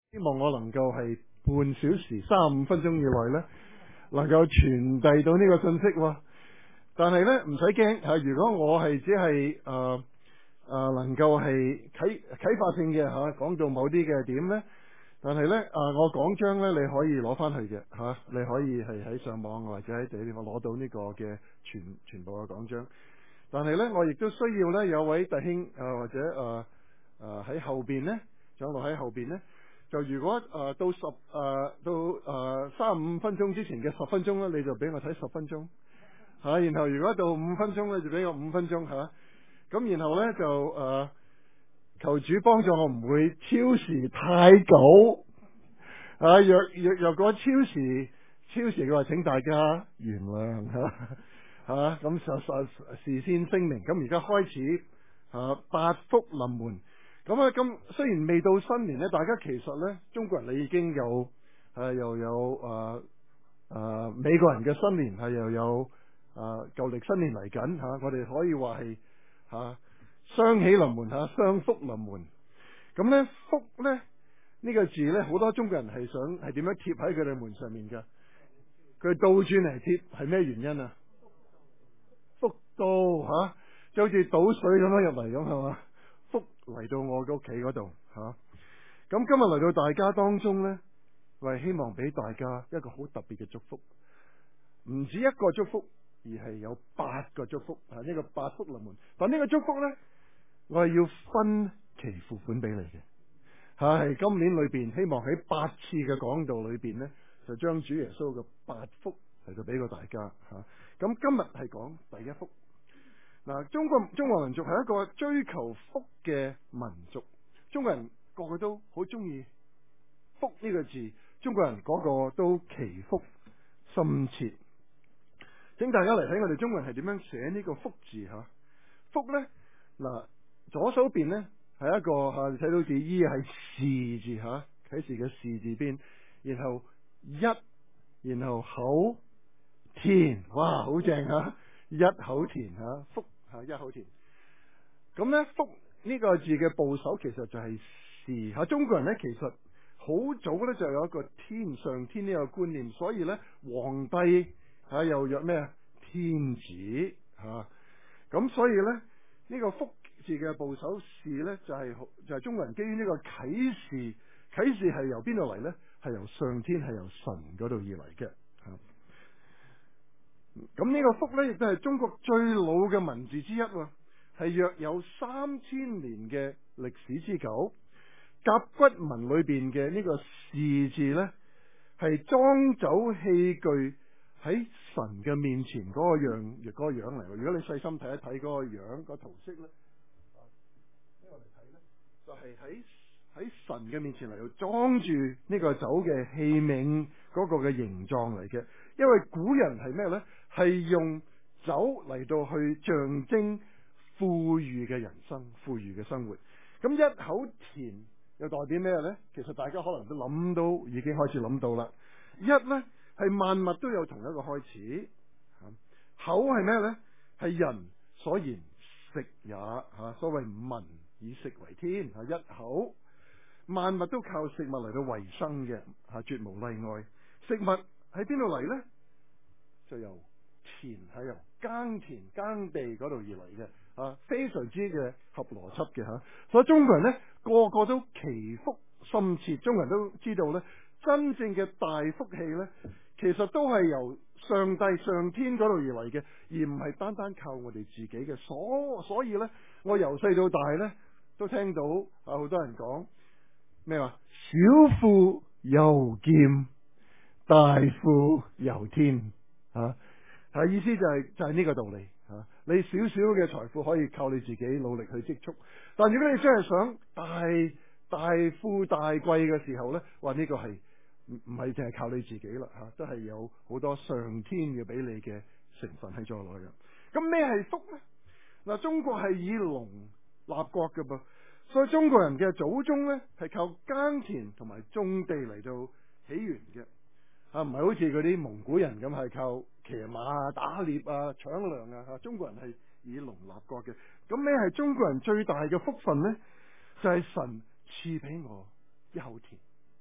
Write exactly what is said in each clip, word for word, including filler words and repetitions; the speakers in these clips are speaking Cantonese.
希望我能夠係半小時三十五分鐘以內呢，能夠傳遞到呢個信息喎。但係呢，唔使驚吓，如果我係只係誒誒能夠係啟啟發性嘅吓，講到某啲嘅點呢，但係呢，誒、呃、我講章呢，你可以攞翻去嘅吓、啊，你可以係喺上網或者喺地方攞到呢個嘅全全部嘅講章。但係呢，我亦都需要呢，有位弟兄誒、呃、或者誒誒喺後邊呢，長老喺後邊呢。就如果誒、呃、到十誒、呃、到誒三十五分鐘之前嘅十分鐘咧，你就俾我睇十分鐘吓、啊，然後如果到五分鐘咧，就俾我五分鐘吓，咁、啊、然後咧就誒、呃、求主幫助我唔會超時太久啊，若若若果超時超時嘅話，請大家原諒吓吓，咁實實事先聲明，咁而家開始啊八福臨門。咁啊，咁雖然未到新年咧，大家其實咧，中國人你已經有誒、呃、又有誒誒、呃呃、美國人嘅新年係又有誒舊曆新年嚟緊吓，我哋可以話係吓雙喜臨門吓，雙福臨門。咁咧福咧呢、呢個字咧，好多中國人係想係點樣貼喺佢哋門上面㗎？佢倒轉嚟貼係咩原因啊？福到吓，就好似倒水咁樣入嚟咁係嘛？福嚟到我嘅屋企嗰度吓，咁、啊、今日嚟到大家當中呢，我係希望俾大家一個好特別嘅祝福，唔止一個祝福，而係有八個祝福啊！呢、這個八福臨門，但呢個祝福呢，我係要分期付款俾你嘅，係、啊、今年裏邊希望喺八次嘅講道裏邊呢，就將主耶穌嘅八福嚟到俾個大家吓。咁、啊、今日係講第一福。嗱，中國中國民族係一個追求福嘅民族，中國人個個都好中意福呢個字，中國人個個都祈福心切。請大家嚟睇我哋中國人係點樣寫呢個福字吓？福呢，嗱，左手邊呢係一個吓，你睇到字依係士字吓，啟示嘅士字邊，然後一，然後口田，哇，好正吓！一口田吓，福吓，一口田。咁咧，福呢個字嘅部首其實就係士吓。中國人咧其實好早咧就有一個天上天呢個觀念，所以咧皇帝吓又約咩啊？天子吓。咁所以咧呢個福字嘅部首士咧就係就係中國人基於呢個啟示，啟示係由邊度嚟咧？係由上天，係由神嗰度而嚟嘅吓。咁呢個福呢，亦都係中國最老嘅文字之一，係約有三千年嘅歷史之久。甲骨文裏邊嘅呢個士字呢，係裝酒器具喺神嘅面前嗰個樣，嗰個樣嚟。如果你細心睇一睇嗰個樣，個圖式呢，呢個嚟睇呢，就係喺喺神嘅面前嚟到裝住呢個酒嘅器皿嗰個嘅形狀嚟嘅。因為古人係咩呢？係用酒嚟到去象徵富裕嘅人生、富裕嘅生活。咁一口田又代表咩呢？其實大家可能都諗到，已經開始諗到啦。一呢係萬物都有同一個開始，口係咩呢？係人所言食也吓，所謂民以食為天吓，一口萬物都靠食物嚟到維生嘅吓，絕無例外。食物喺邊度嚟呢？就由田係由耕田耕地嗰度而嚟嘅，啊，非常之嘅合邏輯嘅吓。所以中國人呢，個個都祈福心切，中國人都知道呢，真正嘅大福氣呢，其實都係由上帝上天嗰度而嚟嘅，而唔係單單靠我哋自己嘅。所所以呢，我由細到大呢，都聽到啊好多人講咩話，小富由儉，大富由天。啊，係意思就係、是、就係、是、呢個道理啊！你少少嘅財富可以靠你自己努力去積蓄，但如果你真係想大大富大貴嘅時候呢，話呢個係唔唔係淨係靠你自己啦吓，都係有好多上天嘅俾你嘅成分喺在內嘅。咁咩係福呢？嗱，中國係以農立國嘅噃，所以中國人嘅祖宗呢，係靠耕田同埋種地嚟到起源嘅。啊，唔係好似嗰啲蒙古人咁係靠騎馬啊、打獵啊、搶糧啊，吓，中國人係以農立國嘅。咁咩係中國人最大嘅福分呢？就係、是、神賜俾我一口田，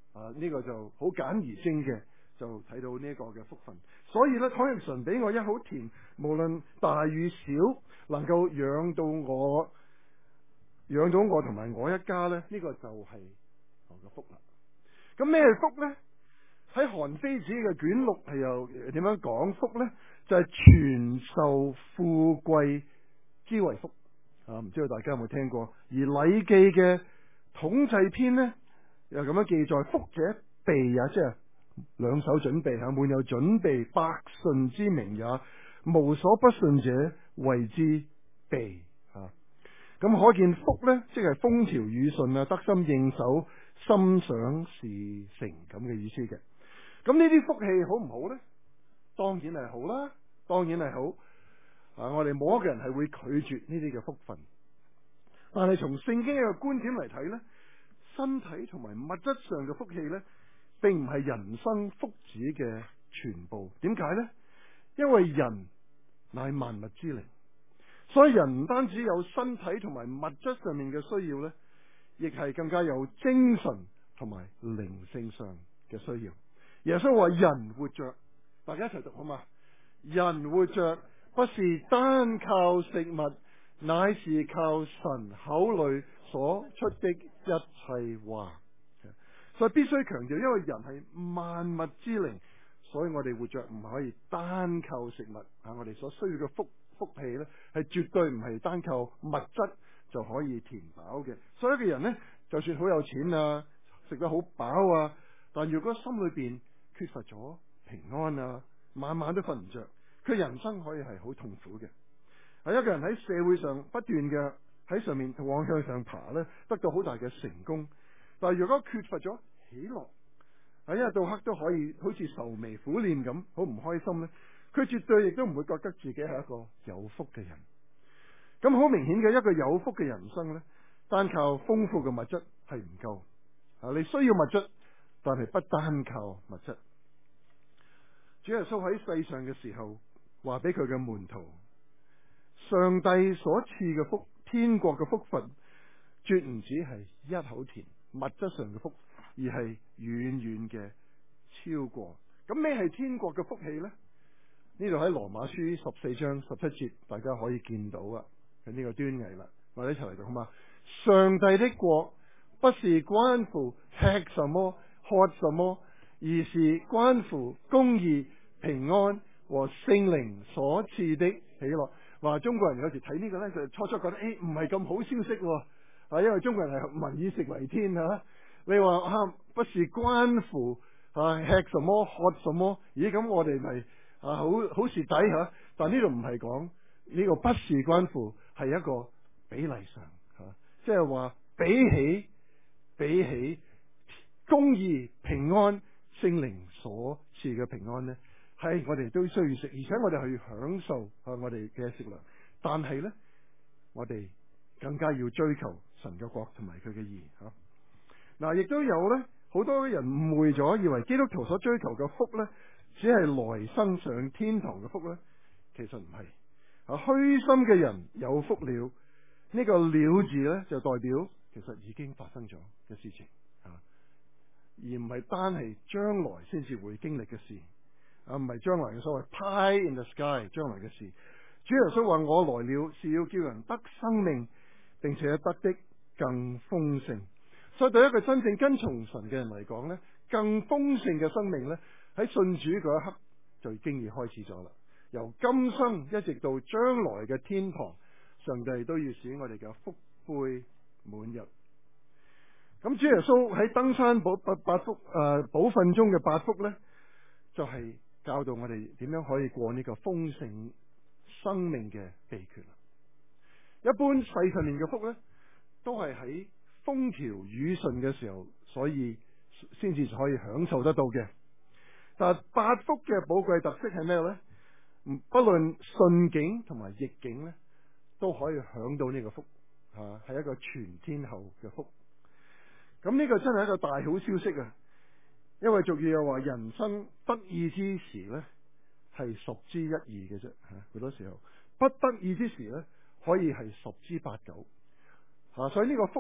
啊，呢個就好簡而精嘅，就睇到呢個嘅福分。所以咧，倘若神俾我一口田，無論大與小，能夠養到我，養到我同埋我一家咧，呢個就係我嘅福啦。咁咩係福咧？喺韓非子嘅卷六係又點樣講福咧？就係傳授富貴之為福啊！唔知道大家有冇聽過？而禮記嘅統制篇咧，又咁樣記載：福者備也，即係兩手準備吓，滿有準備，百順之名也。無所不順者，謂之備啊！咁可見福咧，即係風調雨順啊，得心應手，心想事成咁嘅意思嘅。咁呢啲福氣好唔好呢？當然係好啦，當然係好。啊，我哋冇一個人係會拒絕呢啲嘅福分。但係從聖經嘅觀點嚟睇呢，身體同埋物質上嘅福氣呢，並唔係人生福祉嘅全部。點解呢？因為人乃萬物之靈，所以人唔單止有身體同埋物質上面嘅需要呢，亦係更加有精神同埋靈性上嘅需要。耶穌話：人活着，大家一齊讀好嘛？人活着不是單靠食物，乃是靠神口裏所出的一切話。所以必須強調，因為人係萬物之靈，所以我哋活着唔可以單靠食物啊！我哋所需要嘅福福氣呢，係絕對唔係單靠物質就可以填飽嘅。所以一個人呢，就算好有錢啊，食得好飽啊，但如果心裏邊缺乏咗平安啊，晚晚都瞓唔着，佢人生可以係好痛苦嘅。係一個人喺社會上不斷嘅喺上面往向上爬呢，得到好大嘅成功，但係如果缺乏咗喜樂，喺一日到黑都可以好似愁眉苦臉咁，好唔開心呢，佢絕對亦都唔會覺得自己係一個有福嘅人。咁好明顯嘅，一個有福嘅人生呢，單靠豐富嘅物質係唔夠啊！你需要物質，但係不單靠物質。主耶穌喺世上嘅時候，話俾佢嘅門徒：上帝所賜嘅福，天國嘅福分，絕唔止係一口田物質上嘅福，而係遠遠嘅超過。咁咩係天國嘅福氣呢？呢度喺羅馬書十四章十七節，大家可以見到啊。喺呢個端倪啦，我哋一齊嚟讀好嘛？上帝的國不是關乎吃什麼、喝什麼，而是關乎公義、平安和聖靈所賜的喜樂。話中國人有時睇呢個呢，就初初覺得誒唔係咁好消息喎，啊，因為中國人係民以食為天吓，啊。你話啊，不是關乎啊吃什麼、喝什麼，咦咁我哋咪啊好好蝕底吓？但呢度唔係講呢個，不是關乎，係一個比例上吓，即係話比起比起公義、平安、聖靈所賜嘅平安呢，係我哋都需要食，而且我哋去享受啊我哋嘅食糧。但係呢，我哋更加要追求神嘅國同埋佢嘅義吓。嗱，亦都有呢，好多人誤會咗，以為基督徒所追求嘅福呢，只係來生上天堂嘅福呢。其實唔係。啊，虛心嘅人有福了，呢個了字呢，就代表其實已經發生咗嘅事情啊，而唔係單係將來先至會經歷嘅事啊，唔係將來嘅所謂 pie in the sky 將來嘅事。主耶穌話：我來了是要叫人得生命，並且得的更豐盛。所以對一個真正跟從神嘅人嚟講呢，更豐盛嘅生命呢，喺信主嗰一刻就已經已開始咗啦。由今生一直到將來嘅天堂，上帝都要使我哋嘅福杯滿溢。咁主耶穌喺登山寶八八福誒寶訓中嘅八福呢，就係、是、教導我哋點樣可以過呢個豐盛生命嘅秘訣。一般世上面嘅福呢，都係喺風調雨順嘅時候，所以先至可以享受得到嘅。但係八福嘅寶貴特色係咩呢？不論順境同埋逆境咧，都可以享到呢個福，吓、啊、係一個全天候嘅福。咁呢個真係一個大好消息啊！因為俗語又話，人生得意之時咧，係十之一二嘅啫，吓、啊、好多時候不得意之時咧，可以係十之八九。吓、啊，所以呢個福咧，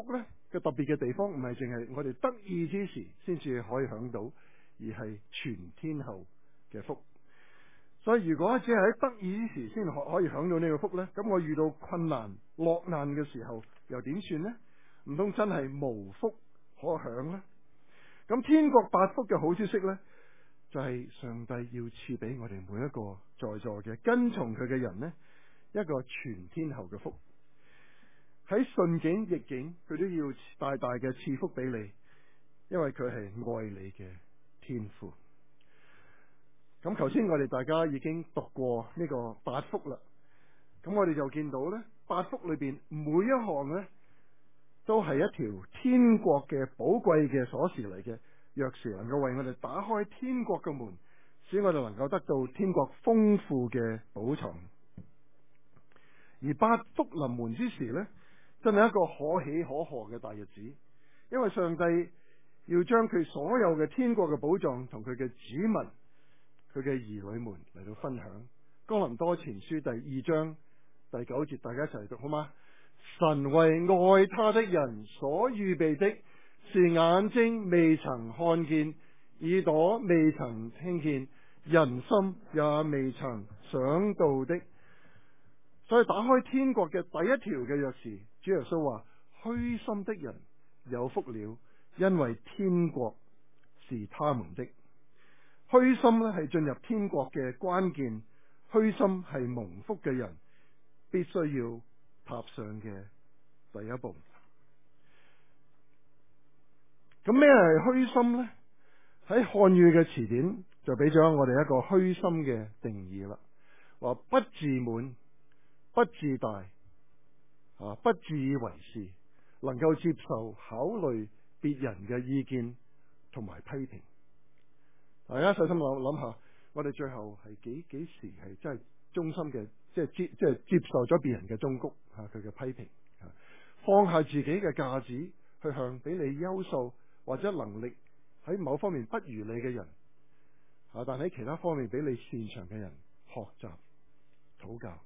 嘅特別嘅地方，唔係淨係我哋得意之時先至可以享到，而係全天候嘅福。所以如果只係喺得意之時先可可以享到呢個福呢，咁我遇到困難落難嘅時候又點算呢？唔通真係無福可享呢？咁天國八福嘅好消息呢，就係上帝要賜俾我哋每一個在座嘅跟從佢嘅人呢，一個全天候嘅福。喺順境逆境，佢都要大大嘅賜福俾你，因為佢係愛你嘅天父。咁頭先我哋大家已經讀過呢個八福啦，咁我哋就見到呢八福裏邊每一項呢，都係一條天國嘅寶貴嘅鎖匙嚟嘅，鑰匙能夠為我哋打開天國嘅門，使我哋能夠得到天國豐富嘅寶藏。而八福臨門之時呢，真係一個可喜可賀嘅大日子，因為上帝要將佢所有嘅天國嘅寶藏同佢嘅子民、佢嘅兒女們嚟到分享。哥林多前書第二章第九節，大家一齊嚟讀好嗎？神為愛他的人所預備的，是眼睛未曾看見，耳朵未曾聽見，人心也未曾想到的。所以打開天國嘅第一條嘅鑰匙，主耶穌話：虛心的人有福了，因為天國是他們的。虛心呢係進入天國嘅關鍵，虛心係蒙福嘅人必須要踏上嘅第一步。咁咩係虛心呢？喺漢語嘅詞典就俾咗我哋一個虛心嘅定義啦，話不自滿、不自大，啊，不自以為是，能夠接受考慮別人嘅意見同埋批評。大家細心諗諗下，我哋最後係幾幾時係真係衷心嘅，即係接即係接受咗別人嘅忠告吓，佢嘅批評，放下自己嘅架子，去向比你優秀或者能力喺某方面不如你嘅人，啊，但喺其他方面比你擅長嘅人學習討教。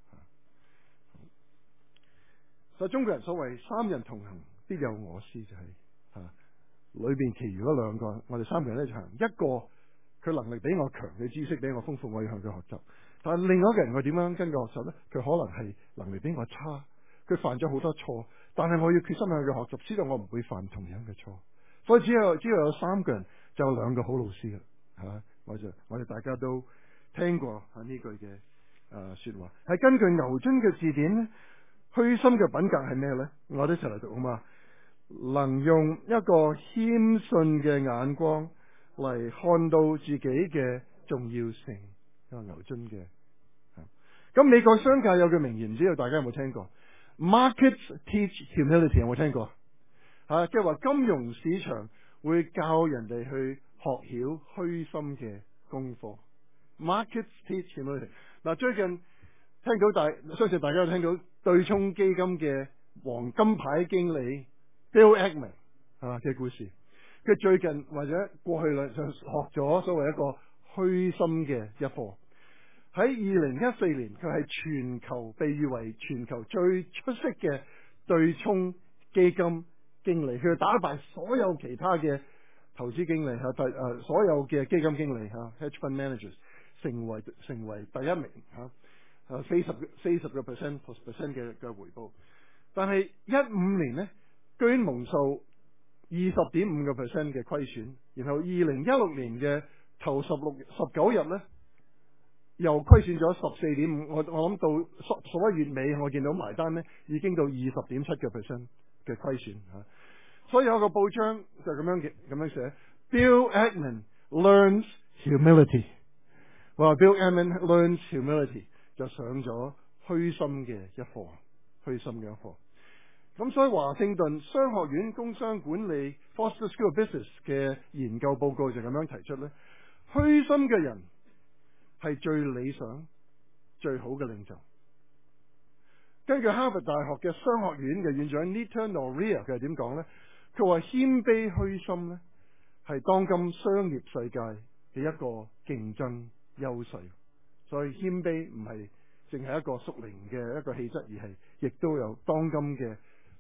所以中國人所謂三人同行必有我師，就係、是、吓、啊、裏邊其餘嗰兩個，我哋三個人咧就行，一個佢能力比我強，佢知識比我豐富，我要向佢學習。但係另外一個人我點樣跟佢學習呢？佢可能係能力比我差，佢犯咗好多錯，但係我要決心向佢學習，知道我唔會犯同樣嘅錯。所以只有只要有三個人，就有兩個好老師啦。吓、啊，我就我哋大家都聽過吓呢句嘅誒、呃、說話，係根據牛津嘅字典呢。虛心嘅品格係咩呢？我哋一齊嚟讀好嘛？能用一個謙遜嘅眼光嚟看到自己嘅重要性。一個牛津嘅。咁美國商界有句名言，唔知道大家有冇聽過 ？Markets teach humility， 有冇聽過？吓，即係話金融市場會教人哋去學曉虛心嘅功課。Markets teach humility。嗱，最近聽到大，相信大家都聽到對沖基金嘅黃金牌經理 Bill Ackman 啊嘅故事。佢最近或者過去兩就學咗所謂一個虛心嘅一課。喺二零一四年，佢係全球被譽為全球最出色嘅對沖基金經理，佢打敗所有其他嘅投資經理吓，第誒所有嘅基金經理吓 hedge fund managers 成為成為第一名吓。誒，四十四十個 percent percent 嘅嘅回報，但係一五年呢，居然蒙受二十點五個 percent 嘅虧損，然後二零一六年嘅頭十六十九日呢，又虧損咗十四點五，我我諗到十十一月尾，我見到埋單呢已經到二十點七個 percent 嘅虧損吓，所以有個報章就咁樣嘅咁樣寫 ，Bill Ackman learns humility， 話 Bill Ackman learns humility。就上咗虛心嘅一課，虛心嘅一課。咁所以華盛頓商學院工商管理 Foster School of Business 嘅研究報告就咁樣提出咧，虛心嘅人係最理想、最好嘅領袖。根據哈佛大學嘅商學院嘅院長 Nita Noria 佢係點講咧？佢話謙卑虛心咧係當今商業世界嘅一個競爭優勢。所以謙卑唔係淨係一個屬靈嘅一個氣質，而係亦都有當今嘅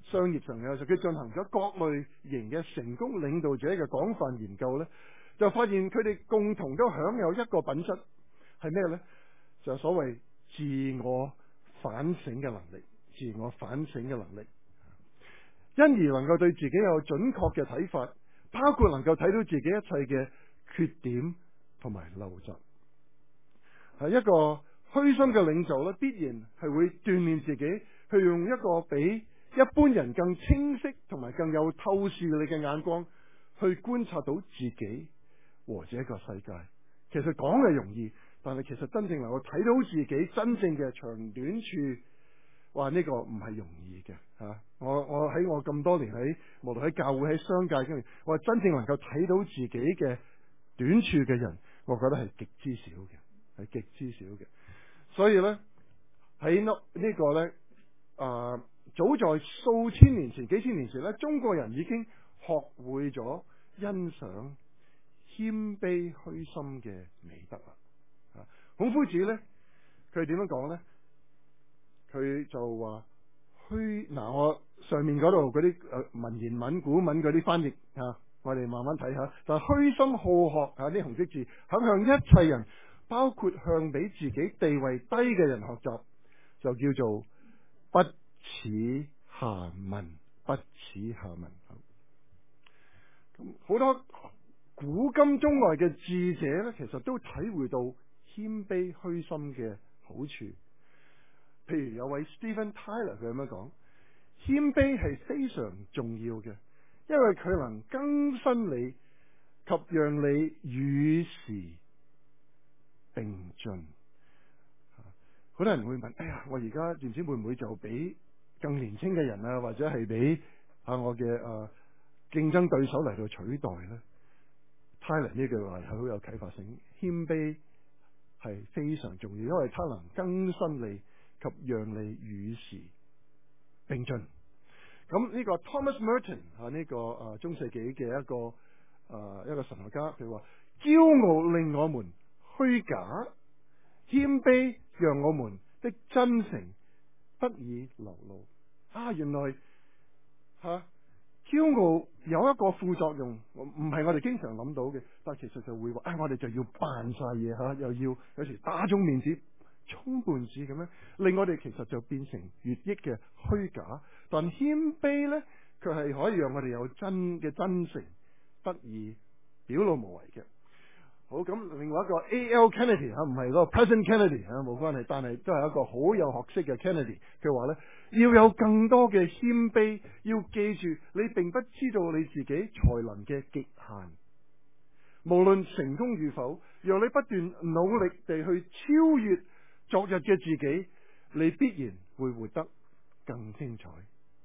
商業上嘅，就佢進行咗各類型嘅成功領導者嘅廣泛研究呢，就發現佢哋共同都享有一個品質，係咩呢？就係所謂自我反省嘅能力，自我反省嘅能力，因而能夠對自己有準確嘅睇法，包括能夠睇到自己一切嘅缺點同埋陋習。係一個虛心嘅領袖咧，必然係會鍛煉自己，去用一個比一般人更清晰同埋更有透視力嘅眼光去觀察到自己和這個世界。其實講係容易，但係其實真正能夠睇到自己真正嘅長短處，哇！呢、這個唔係容易嘅吓、啊。我我喺我咁多年喺無論喺教會喺商界經歷，我真正能夠睇到自己嘅短處嘅人，我覺得係極之少嘅，係極之少嘅。所以呢，喺呢呢個呢。啊！早在數千年前、幾千年前咧，中國人已經學會咗欣賞謙卑虛心嘅美德啦。啊，孔夫子咧，佢點樣講咧？佢就話虛嗱，我上面嗰度嗰啲誒文言文、古文嗰啲翻譯啊，我哋慢慢睇下。就係虛心好學啊，啲紅色字，肯向一切人，包括向比自己地位低嘅人學習，就叫做不恥下問，不恥下問。咁好多古今中外嘅智者咧，其實都體會到謙卑虛心嘅好處。譬如有位 Stephen Tyler 佢咁樣講，謙卑係非常重要嘅，因為佢能更新你及讓你與時並進。好多人會問：哎呀，我而家唔知會唔會就俾更年輕嘅人啊，或者係俾啊我嘅誒競爭對手嚟到取代呢？ Tyler 呢句話係好有啟發性，謙卑係非常重要，因為它能更新你及讓你與時並進。咁呢個 Thomas Merton 啊，呢個誒中世紀嘅一個誒一個神學家，佢話：驕傲令我們虛假，謙卑讓我們的真誠得以流露。啊，原來吓、啊、驕傲有一個副作用，唔係我哋經常諗到嘅，但係其實就會話：啊、哎，我哋就要扮晒嘢吓，又要有時打腫面子、充胖子咁樣，令我哋其實就變成越益嘅虛假。但謙卑呢，佢係可以讓我哋有真嘅真誠得以表露無遺嘅。好，咁另外一個 A L Kennedy 吓，唔係嗰個 President Kennedy 吓，冇關係，但係都係一個好有學識嘅 Kennedy。佢話呢，要有更多嘅謙卑，要記住你並不知道你自己才能嘅極限。無論成功與否，讓你不斷努力地去超越昨日嘅自己，你必然會活得更精彩。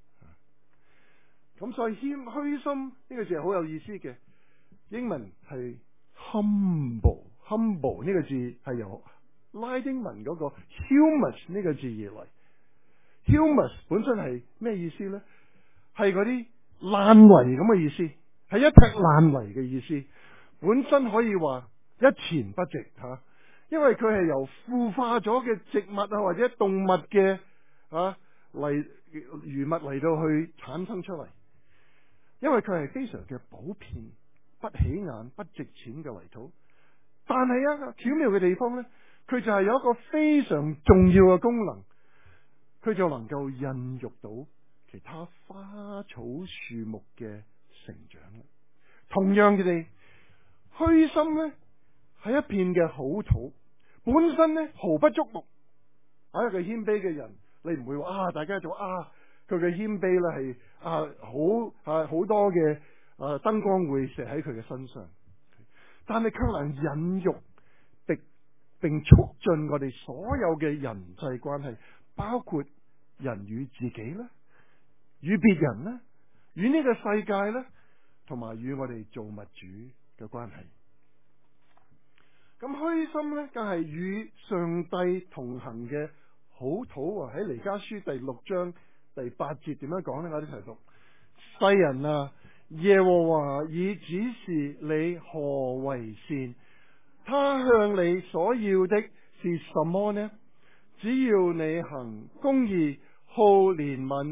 咁所以謙虛心呢個字係好有意思嘅，英文係 humble humble 呢個字係由拉丁文嗰個 humus 呢個字而嚟。humus 本身係咩意思呢？係嗰啲爛泥咁嘅意思，係一劈爛泥嘅意思。本身可以話一錢不值吓，因為佢係由腐化咗嘅植物啊或者動物嘅啊嚟餘物嚟到去產生出嚟。因為佢係非常嘅普遍、不起眼、不值錢嘅泥土，但係一個巧妙嘅地方呢，佢就係有一個非常重要嘅功能，佢就能夠孕育到其他花草樹木嘅成長。同樣嘅地，虛心呢係一片嘅好土，本身呢毫不觸目。啊，一個謙卑嘅人，你唔會話啊，大家做啊。佢嘅謙卑咧係啊好啊好多嘅啊燈光會射喺佢嘅身上，但係卻能引育並並促進我哋所有嘅人際關係，包括人與自己咧，與別人咧，與呢個世界咧，同埋與我哋造物主嘅關係。咁虛心咧，更係與上帝同行嘅好土啊！喺彌迦書第六章第八節點樣講呢？我哋一齊讀：世人啊，耶和華已指示你何為善，他向你所要的是什麼呢？只要你行公義、好憐憫、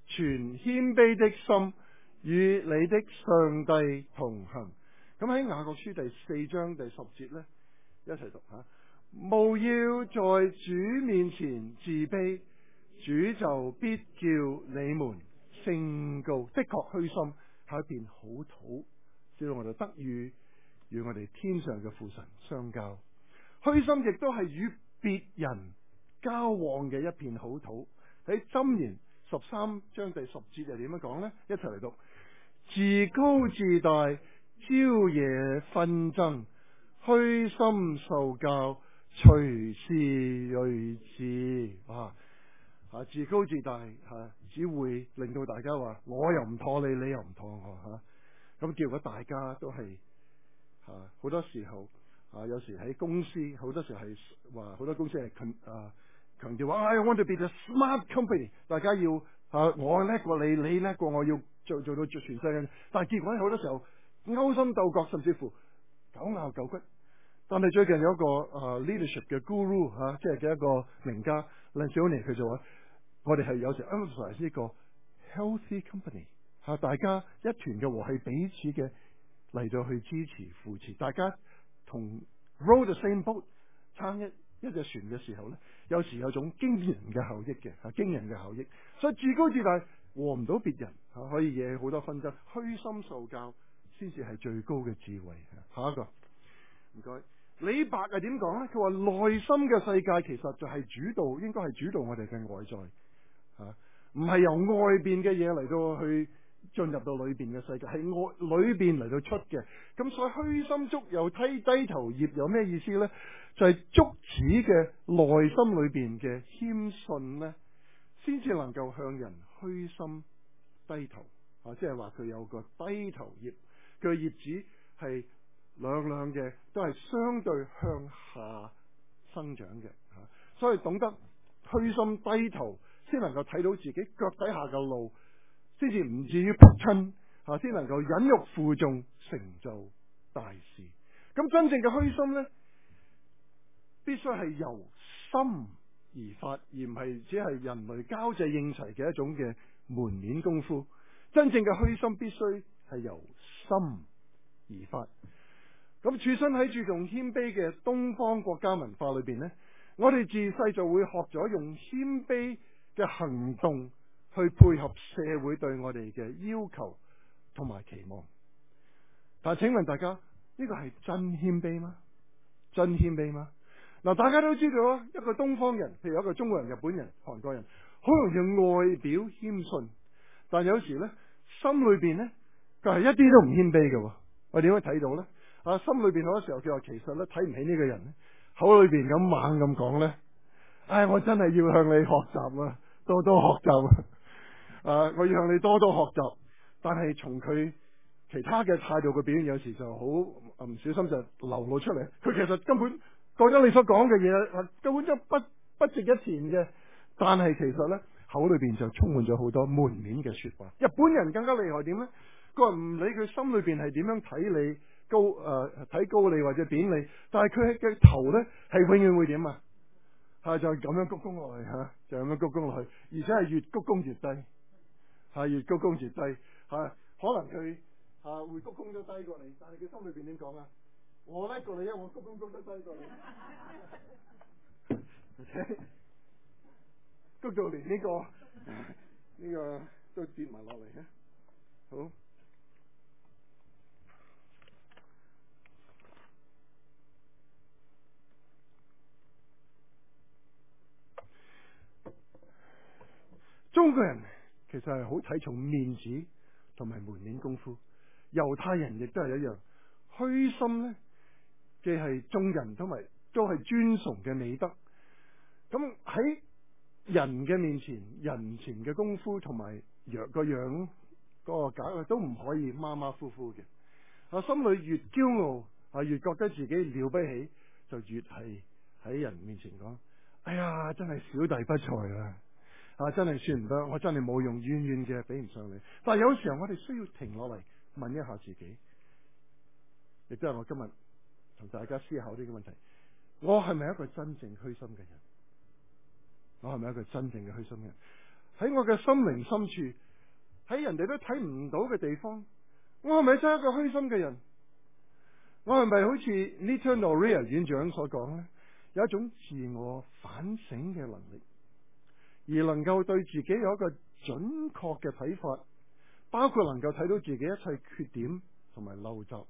存謙卑的心，與你的上帝同行。咁喺雅各書第四章第十節呢，一齊讀吓。務要在主面前自卑，主就必叫你們升高。的確虛心係一片好土，使到我哋得與與我哋天上嘅父神相交。虛心亦都係與別人交往嘅一片好土。喺箴言十三章第十節又點樣講呢？一齊嚟讀：自高自大，招惹紛爭，虛心受教，隨時睿智。啊，啊，自高自大吓、啊，只會令到大家話我又唔妥你，你又唔妥我吓。咁、啊、叫果大家都係吓，好、啊、多時候啊，有時喺公司，好多時係話好多公司係強啊強調話 I want to be the smart company， 大家要啊我叻過你，你叻過我，要做做到全世界。但係結果好多時候勾心鬥角，甚至乎狗咬狗骨。但係最近有一個啊 leadership 嘅 guru 吓、啊，即係嘅一個名家 Lencioni， 佢就話我哋係有時 emphasize 呢個 healthy company 吓、啊，大家一團嘅和係彼此嘅嚟到去支持扶持，大家同 row the same boat， 撐一一隻船嘅時候咧，有時有種驚人嘅效益嘅吓，驚人嘅效益。所以自高自大和唔到別人吓、啊，可以惹好多紛爭。虛心受教先至係最高嘅智慧。下一個，唔該。李白係點講呢？佢話內心嘅世界其實就係主導，應該係主導我哋嘅外在吓，唔、啊、係由外邊嘅嘢嚟到去進入到裏邊嘅世界，係外裏邊嚟到出嘅。咁所以虛心足有低低頭葉有咩意思呢？就係、是、足子嘅內心裏邊嘅謙遜呢，先至能夠向人虛心低頭啊！即係話佢有個低頭葉，佢嘅葉子係兩兩嘅，都係相對向下生長嘅吓，所以懂得虛心低頭，先能夠睇到自己腳底下嘅路，先至唔至於仆親吓，先能夠忍辱負重，成就大事。咁真正嘅虛心呢，必須係由心而發，而唔係只係人類交際應酬嘅一種嘅門面功夫。真正嘅虛心必須係由心而發。咁處身喺注重謙卑嘅東方國家文化裏邊呢，我哋自細就會學咗用謙卑嘅行動去配合社會對我哋嘅要求同埋期望。但係請問大家，呢個係真謙卑嗎？真謙卑嗎？嗱，大家都知道啊，一個東方人，譬如一個中國人、日本人、韓國人，好容易外表謙遜，但有時呢，心裏邊呢，佢係一啲都唔謙卑嘅。我點樣睇到呢？啊，心裏邊好多時候佢話其實咧睇唔起呢個人咧，口裏邊咁猛咁講咧，唉，我真係要向你學習啊，多多學習啊！啊，我要向你多多學習，但係從佢其他嘅態度嘅表現，有時就好唔小心就流露出嚟。佢其實根本覺得你所講嘅嘢根本就不不值一提嘅，但係其實咧口裏邊就充滿咗好多門面嘅說話。日本人更加厲害點咧？佢話唔理佢心裏邊係點樣睇你。高誒睇、呃、高你或者扁你，但係佢嘅頭咧係永遠會點啊？係就係咁樣鞠躬落去吓，就咁樣鞠躬落去，而且係越鞠躬越低，係越鞠躬越低，係可能佢啊會鞠躬都低過你，但係佢心裏邊點講啊？我叻過你，因為我鞠躬鞠得低過你，而且鞠到連呢個呢個都跌埋落嚟嘅，好。中國人其實係好睇重面子同埋門面功夫，猶太人亦都係一樣。虛心呢，既係眾人都係都係尊崇嘅美德。咁喺人嘅面前，人前嘅功夫同埋樣個樣嗰個假都唔可以馬馬虎虎嘅。啊，心裏越驕傲啊，越覺得自己了不起，就越係喺人面前講：哎呀，真係小弟不才啊！啊！真係算唔得，我真係冇用，遠遠嘅比唔上你。但係有時候我哋需要停落嚟問一下自己，亦都係我今日同大家思考呢個問題：我係咪一個真正虛心嘅人？我係咪一個真正嘅虛心嘅人？ 喺我嘅心靈深處，喺人哋都睇唔到嘅地方，我係咪真係一個虛心嘅人？我係咪好似 Newton O'Reilly 院長所講呢？有一種自我反省嘅能力，而能夠對自己有一個準確嘅睇法，包括能夠睇到自己一切缺點同埋陋習。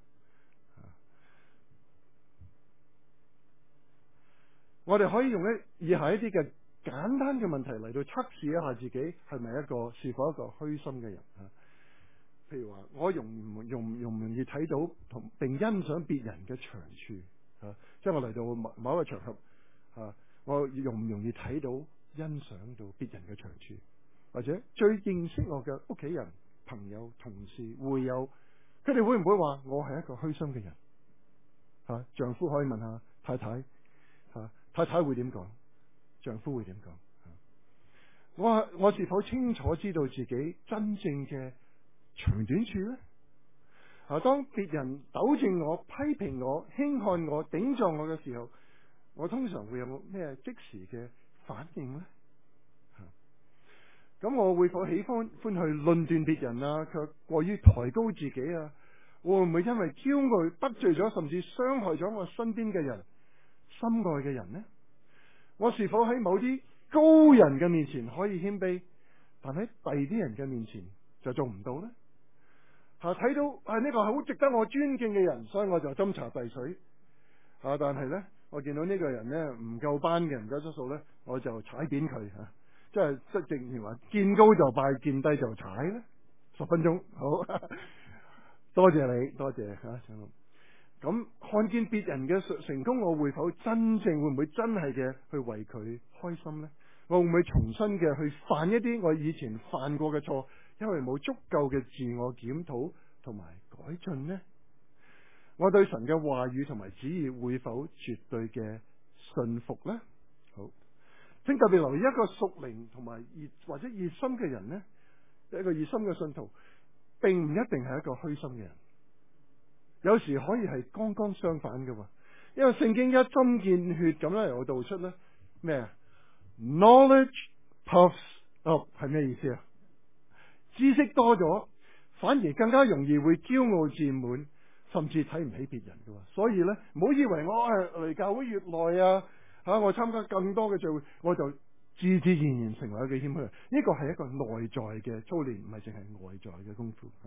我哋可以用一以下一啲嘅簡單嘅問題嚟到測試一下自己係咪一個是否一個虛心嘅人啊？譬如話，我容唔容容唔容易睇到同並欣賞別人嘅長處啊？即係我嚟到某某一個場合啊，我容唔容易睇到欣賞到別人嘅長處？或者最認識我嘅屋企人、朋友、同事、會友，佢哋會唔會話我係一個虛心嘅人？啊，丈夫可以問下太太，啊，太太會點講？丈夫會點講？我我是否清楚知道自己真正嘅長短處呢？啊，當別人糾正我、批評我、輕看我、頂撞我嘅時候，我通常會有咩即時嘅反應呢？咁我會否喜歡歡去論斷別人啊？卻過於抬高自己啊？會唔會因為驕傲得罪咗，甚至傷害咗我身邊嘅人、心愛嘅人呢？我是否喺某啲高人嘅面前可以謙卑，但喺第二啲人嘅面前就做唔到呢？吓、啊，睇到係呢個係好值得我尊敬嘅人，所以我就斟茶遞水。啊，但係呢，我見到呢個人呢唔夠班嘅，唔夠質素呢，我就踩扁佢吓。即係即係正如話，見高就拜，見低就踩咧。十分鐘好，多謝你，多謝吓。咁、啊、看見別人嘅成功，我會否真正會唔會真係嘅去為佢開心呢？我會唔會重新嘅去犯一啲我以前犯過嘅錯，因為冇足夠嘅自我檢討同埋改進呢？我對神嘅話語同埋旨意會否絕對嘅信服呢？好。請特別留意一個屬靈同埋熱或者熱心嘅人呢，一個熱心嘅信徒，並唔一定係一個虛心嘅人，有時可以係剛剛相反嘅。因為聖經一針見血咁咧嚟到道出咧咩啊 ？Knowledge puffs up 係咩意思啊？知識多咗，反而更加容易會驕傲自滿，甚至睇唔起別人嘅。所以咧，唔好以為我係嚟教會越耐啊。吓、啊！我參加更多嘅聚會，我就自自然然成為一個謙虛人。呢個係一個內在嘅操練，唔係淨係外在嘅功夫。啊、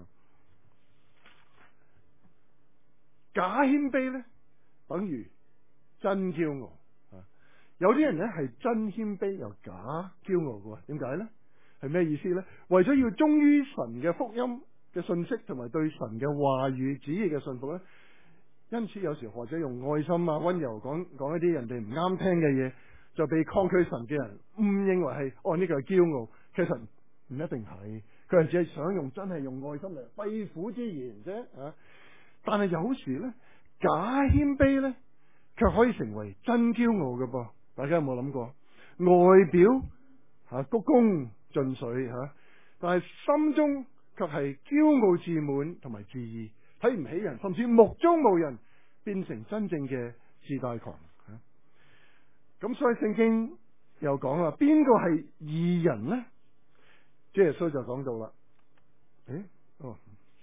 假謙卑咧，等於真驕傲。啊、有啲人咧係真謙卑又假驕傲嘅，點解咧？係咩意思咧？為咗要忠於神嘅福音嘅信息，同埋對神嘅話語旨意嘅信服咧。因此有時或者用愛心啊、溫柔講講一啲人哋唔啱聽嘅嘢，就被抗拒神嘅人誤認為係哦呢個係驕傲，其實唔一定係，佢係只係想用真係用愛心嚟肺腑之言啫啊！但係有時咧，假謙卑咧，卻可以成為真驕傲嘅噃。大家有冇諗過？外表吓鞠躬盡瘁吓，但係心中卻係驕傲自滿同埋自義。睇唔起人，甚至目中無人，變成真正嘅自大狂。咁所以聖經又講啦，邊個係義人呢？主耶穌就講到啦。誒，哦，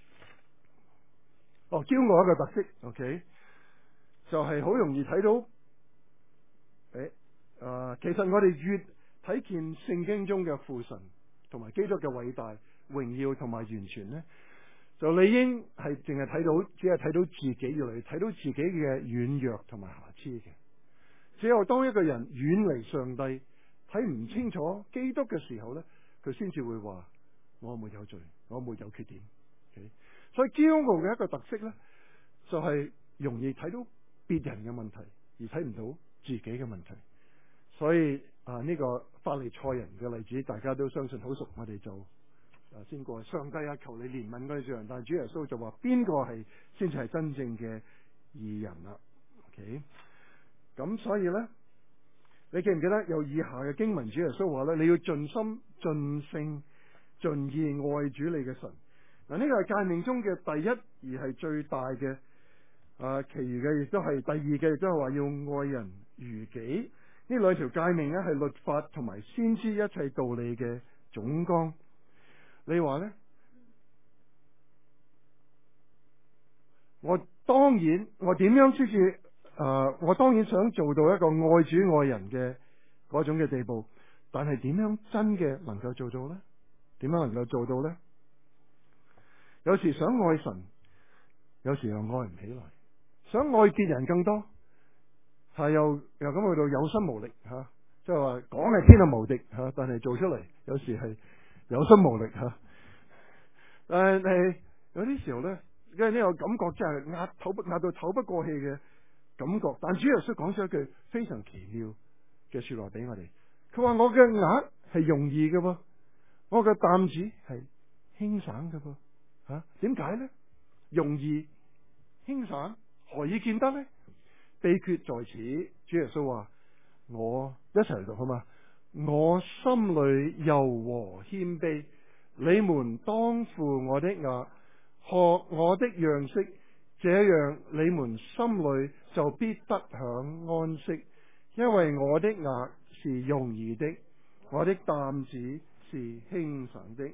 哦，驕傲一個特色 ，OK，就係好容易睇到。誒，啊、呃，其實我哋越睇見聖經中嘅父神同埋基督嘅偉大、榮耀同埋完全呢，就理應係淨係睇到，只係睇到自己，越嚟越睇到自己嘅軟弱同埋瑕疵嘅。只有當一個人遠離上帝，睇唔清楚基督嘅時候呢，佢先至會話我沒有罪，我沒有缺點。Okay? 所以驕傲嘅一個特色呢，就係、是、容易睇到別人嘅問題，而睇唔到自己嘅問題。所以啊，呢、這個法利賽人嘅例子，大家都相信好熟，我哋就。啊！先過上帝啊，求你憐憫嗰啲罪人，但係主耶穌就話邊個係先至係真正嘅義人啦？OK，咁所以咧，你記唔記得有以下嘅經文？主耶穌話咧，你要盡心、盡性、盡意愛主你嘅神。嗱，呢個係誡命中嘅第一，而係最大嘅。啊，其餘嘅亦都係第二嘅，亦都係話要愛人如己。呢兩條誡命咧，係律法同埋先知一切道理嘅總綱。你話呢？我當然，我點樣先至誒？我當然想做到一個愛主愛人嘅嗰種嘅地步，但係點樣真嘅能夠做到呢？點樣能夠做到呢？有時想愛神，有時又愛唔起來，想愛別人更多，係又又咁去到有心無力吓，即係話講係天下無敵吓、啊，但係做出嚟有時係有心無力吓、啊。但係有啲時候咧，因為呢個感覺真係壓透不壓到透不過氣嘅感覺。但主耶穌講咗一句非常奇妙嘅說話俾我哋，佢話我嘅額係容易嘅噃，我嘅擔子係輕省嘅噃。吓，點解呢？容易輕省，何以見得呢？秘訣在此，主耶穌話：我一齊嚟讀好嘛？我心裏柔和謙卑，你們當負我的軛，學我的樣式，這樣你們心裏就必得享安息。因為我的軛是容易的，我的擔子是輕省的。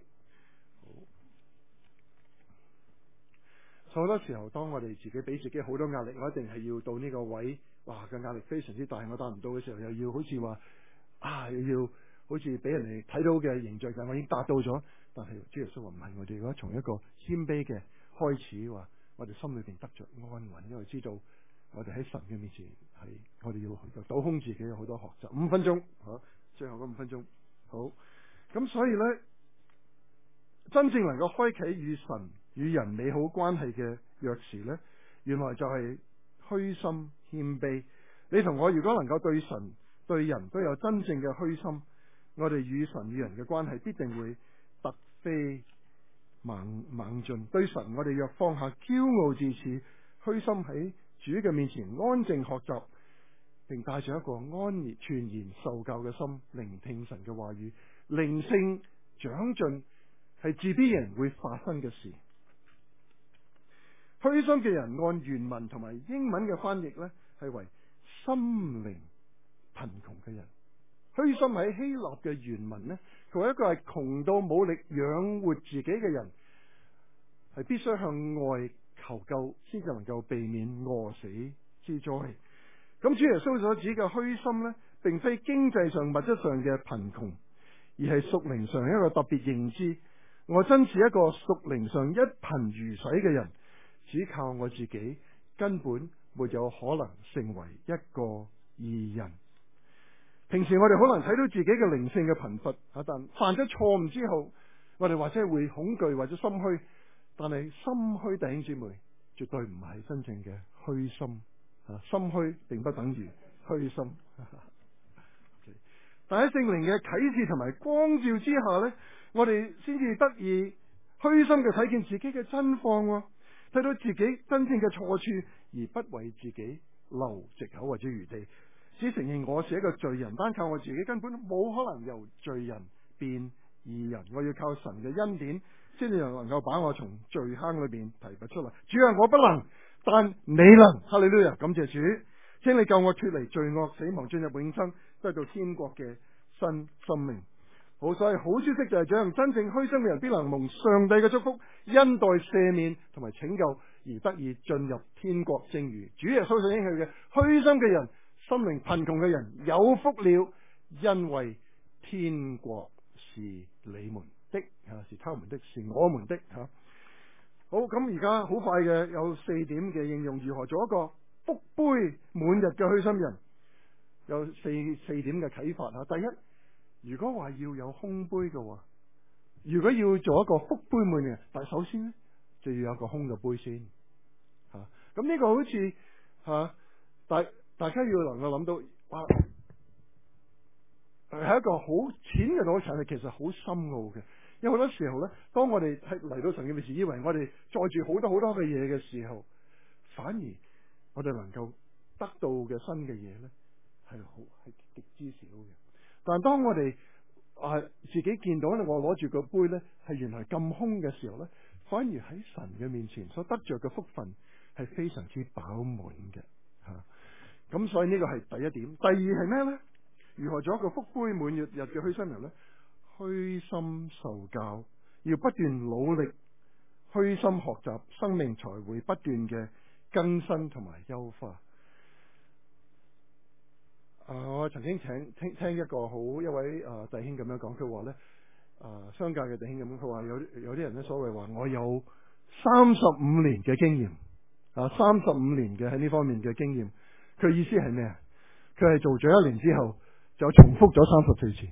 好多時候，當我哋自己俾自己好多壓力，我一定係要到呢個位，哇嘅壓力非常之大，我達唔到嘅時候，又要好似話啊，又要好似俾人哋睇到嘅形象，但我已經達到咗。但係主耶穌話唔係，我哋如果從一個謙卑嘅開始，話我哋心裏邊得着安穩，因為知道我哋喺神嘅面前係我哋要倒空自己，有好多學習。五分鐘，好，最後嗰五分鐘，好。咁所以呢，真正能夠開啟與神與人美好關係嘅鑰匙呢，原來就係虛心謙卑。你同我如果能夠對神對人都有真正嘅虛心，我哋與神與人嘅關係必定會突飛猛猛進。對神我哋若放下驕傲自恃，虛心喺主嘅面前安靜學習，並帶住一個安然全然受教嘅心，聆聽神嘅話語，靈性長進係自必然會發生嘅事。虛心嘅人按原文同埋英文嘅翻譯呢，係為心靈貧窮嘅人。虛心喺希臘嘅原文呢，佢話一個係窮到冇力養活自己嘅人，係必須向外求救，先至能夠避免餓死之災。咁主耶穌所指嘅虛心呢，並非經濟上物質上嘅貧窮，而係屬靈上一個特別認知。我真是一個屬靈上一貧如洗嘅人，只靠我自己根本沒有可能成為一個義人。平時我哋可能睇到自己嘅靈性嘅貧乏，但犯咗錯誤之後，我哋或者會恐懼或者心虛，但係心虛弟兄姊妹絕對唔係真正嘅虛心，心虛並不等於虛心。但喺聖靈嘅啟示同埋光照之下呢，我哋先至得以虛心嘅睇見自己嘅真況，睇到自己真正嘅錯處，而不為自己留藉口或者餘地，只承認我是一個罪人，單靠我自己根本冇可能由罪人變義人。我要靠神嘅恩典，先至能夠把我從罪坑裏邊提拔出嚟。主啊，我不能，但你能。哈利路亞，感謝主，請你救我脫離罪惡、死亡，進入永生，得到天國嘅新生命。好，所以好消息就係這樣，真正虛心嘅人必能蒙上帝嘅祝福、恩待、赦免同埋拯救，而得以進入天國。正如主耶穌所應許嘅，虛心嘅人、心靈貧窮嘅人有福了，因為天國是你們的，吓，是他們的，是我們的。吓，好，咁而家好快嘅有四點嘅應用，如何做一個福杯滿溢嘅虛心人？有四四點嘅啟發吓。第一，如果話要有空杯嘅話，如果要做一個福杯滿嘅，但係首先呢，就要有一個空嘅杯先吓。咁、啊、呢個好似吓大大家要能夠諗到，哇，係一個好淺嘅道理，但係其實好深奧嘅。因為好多時候咧，當我哋係嚟到神嘅面前，以為我哋載住好多好多嘅嘢嘅時候，反而我哋能夠得到嘅新嘅嘢咧，係好係極之少嘅。但係當我哋啊自己見到咧，我攞住個杯咧，係原來咁空嘅時候咧，反而喺神嘅面前所得着嘅福分係非常之飽滿嘅吓。咁、啊、所以呢個係第一點。第二係咩咧？如何做一個福杯滿溢嘅虛心人咧？ 虛心受教，要不斷努力，虛心學習，生命才會不斷嘅更新同埋優化。啊！我曾經請聽聽一個好一位啊弟兄咁樣講，佢話咧啊，商界嘅弟兄咁，佢話有有啲人咧所謂話我有三十五年嘅經驗啊，三十五年嘅喺呢方面嘅經驗。佢意思係咩啊？佢係做咗一年之後就重複咗三十四次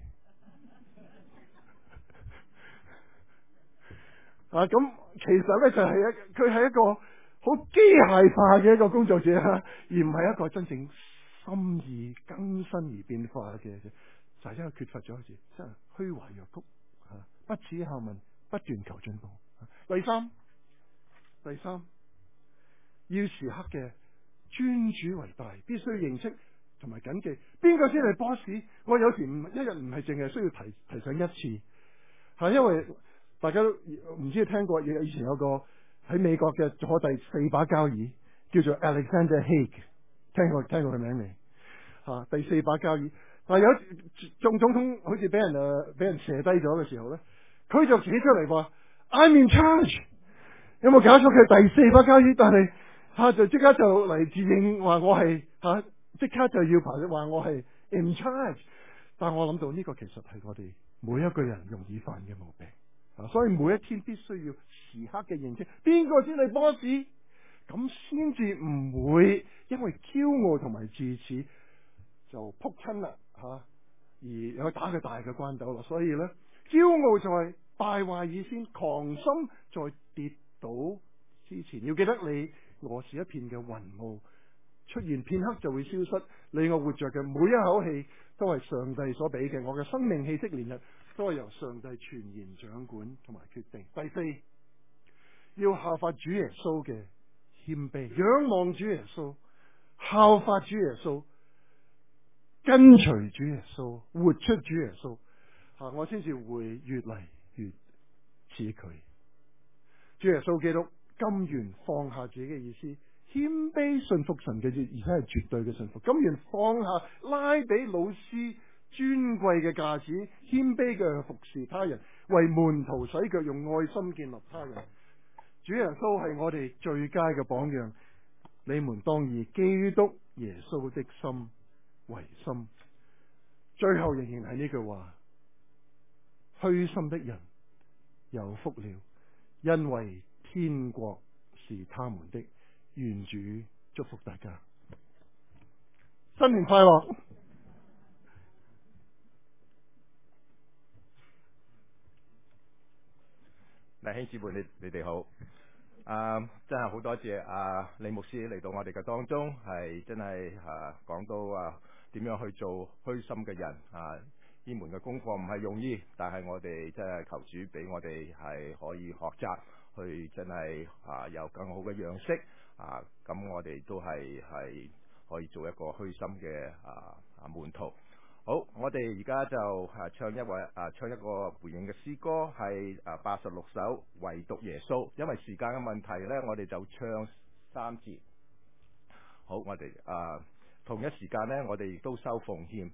啊！咁其實咧就係一佢係一個好機械化嘅一個工作者啊，而唔係一個真正心意更新而變化嘅，就係因為缺乏咗一次，真係虛懷若谷啊！不恥下問，不斷求進步。第三，第三要時刻嘅尊主為大，必須認識同埋謹記邊個先係 boss。我有時唔一日唔係淨係需要提提醒一次，係因為大家都唔知聽過，以前有個喺美國嘅坐第四把交椅叫做 Alexander Haig。聽過聽過佢名未？吓、啊，第四把交椅。嗱、啊，有眾總統好似俾人誒俾人射低咗嘅時候咧，佢就企出嚟話 I'm in charge。有冇搞錯？佢第四把交椅，但係吓、啊、就即刻就嚟自認話我係吓，即、啊、刻就要排話我係 in charge。但我諗到呢個其實係我哋每一個人容易犯嘅毛病啊，所以每一天必須要時刻嘅認識邊個先係 boss。咁先至唔會因為驕傲同埋自恃就扑親啦吓，而有打個大嘅關斗啦。所以咧，驕傲在敗壞以先，狂心在跌倒之前。要記得你我是一片嘅雲霧，出現片刻就會消失。你我活着嘅每一口氣都係上帝所俾嘅，我嘅生命氣息連日都係由上帝全然掌管同埋決定。第四，要效法主耶穌嘅謙卑，仰望主耶穌，效法主耶穌，跟隨主耶穌，活出主耶穌，啊，我先至會越嚟越似佢。主耶穌基督甘願放下自己嘅意思，謙卑信服神嘅意，而且係絕對嘅信服，甘願放下拉比老師尊貴嘅架子，謙卑嘅服侍他人，為門徒洗腳，用愛心建立他人。主耶穌係我哋最佳嘅榜樣，你們當以基督耶穌的心為心。最後仍然係呢句話：虛心的人有福了，因為天國是他們的。願主祝福大家，新年快樂！ 弟兄姊妹，你你哋好。啊，真係好多謝啊李牧師嚟到我哋嘅當中，係真係啊講到啊點樣去做虛心嘅人啊，呢門嘅功課唔係容易，但係我哋真係求主俾我哋係可以學習，去真係啊有更好嘅樣式啊，咁我哋都係係可以做一個虛心嘅啊啊門徒。好，我哋而家就啊唱一位啊唱一個回應嘅詩歌，係啊八十六首唯獨耶穌。因為時間嘅問題呢，我哋就唱三節。好，我哋啊同一時間呢，我哋亦都收奉獻。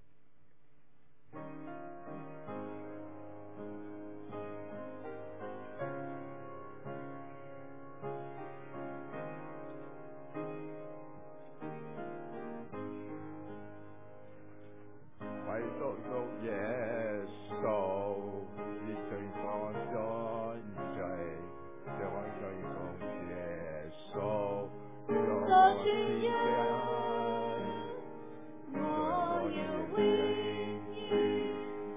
唯獨耶穌是最放心罪，讓我最奉耶穌，讓我全人，讓我要永遠